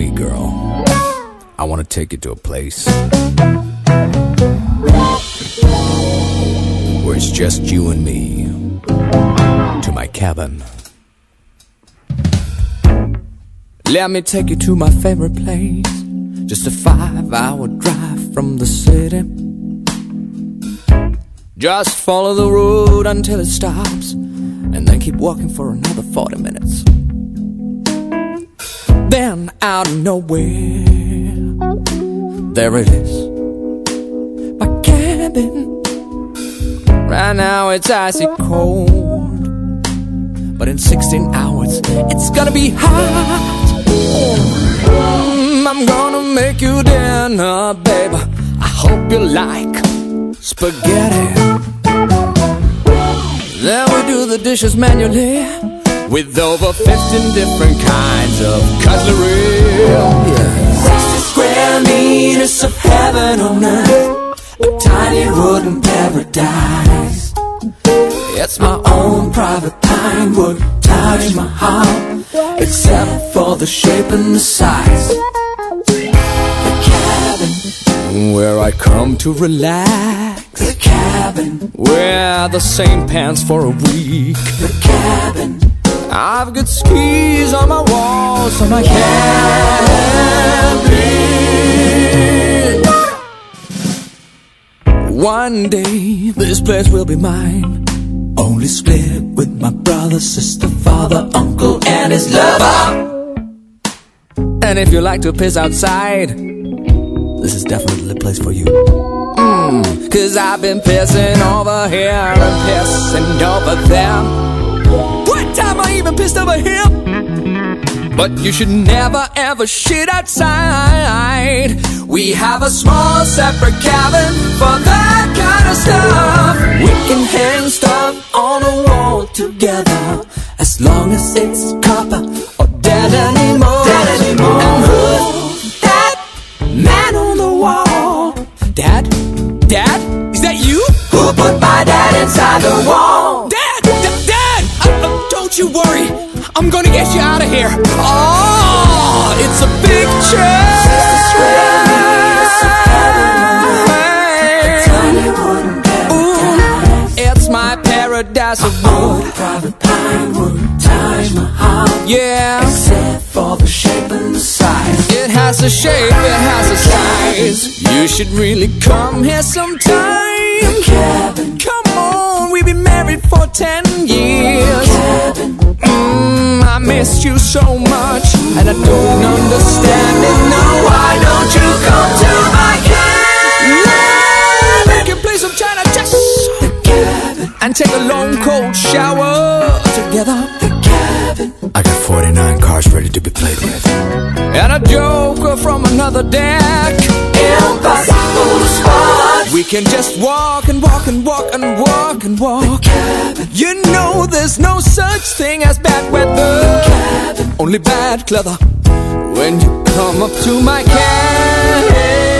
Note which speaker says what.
Speaker 1: me, girl. I wanna take you to a place where it's just you and me. To my cabin. Let me take you to my favorite place. Just a 5-hour drive from the city. Just follow the road until it stops, and then keep walking for another 40 minutes. Then out of nowhere, there it is, my cabin. Right now it's icy cold, but in 16 hours it's gonna be hot. I'm gonna make you dinner, babe. I hope you like spaghetti. Then we do the dishes manually, with over 15 different kinds of cutlery. 60 square meters of heaven on earth, a tiny wooden paradise. It's my own private pinewood Taj Mahal, except for the shape and the size. The cabin, where I come to relax. The cabin, wear the same pants for a week. The cabin, I've got skis on my walls, so I can't breathe. One day this place will be mine, only split with my brother, sister, father, uncle, and his lover. And if you like to piss outside, this is definitely the place for you. Cause I've been pissing over here and pissing over there. One time I even pissed over here. But you should never ever shit outside. We have a small separate cabin for that kind of stuff. We can hang stuff on a wall together, as long as it's copper or dead anymore. And who's that man on the wall? Dad? Dad? Is that you? Who put my dad inside the wall? Dad! Dad! Don't you worry, I'm gonna get you out of here. Oh, it's a big it's my paradise of wood. Private pinewood, Taj Mahal. Yeah, except for the shape and the size. It has a shape, it has a size. You should really come here sometime. The cabin. Come on, we've been married for 10 years. The cabin. I missed you so much, and I don't understand it. Now why don't you come to my cabin? We can play some China chess, the cabin, and take a long cold shower together. The cabin. I got 49 cards ready to be played with, and a joker from another deck. Impossible to spot. We can just walk and walk and walk and walk and walk. The cabin. You know there's no such thing as bad weather, only bad cleather when you come up to my cabin.